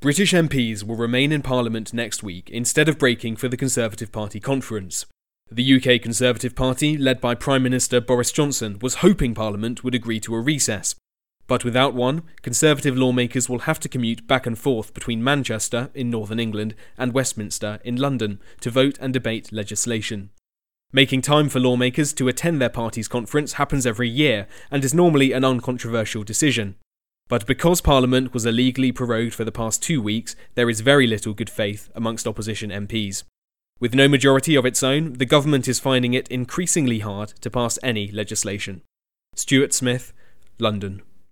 British MPs will remain in Parliament next week instead of breaking for the Conservative Party conference. The UK Conservative Party, led by Prime Minister Boris Johnson, was hoping Parliament would agree to a recess. But without one, Conservative lawmakers will have to commute back and forth between Manchester, in northern England, and Westminster, in London, to vote and debate legislation. Making time for lawmakers to attend their party's conference happens every year and is normally an uncontroversial decision. But because Parliament was illegally prorogued for the past 2 weeks, there is very little good faith amongst opposition MPs. With no majority of its own, the government is finding it increasingly hard to pass any legislation. Stuart Smith, London.